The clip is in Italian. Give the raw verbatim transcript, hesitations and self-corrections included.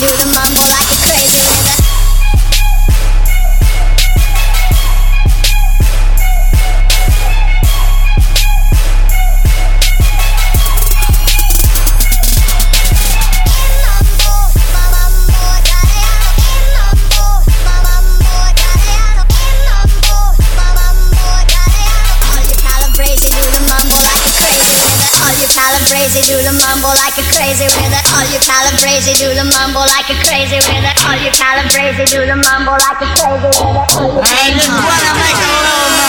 do the mambo like a crazy with it. Crazy, do the mambo like a crazy with it. All you calabrese, do the mambo like a crazy with it. All you calabrese, do the mambo like a crazy with it. I just wanna make a little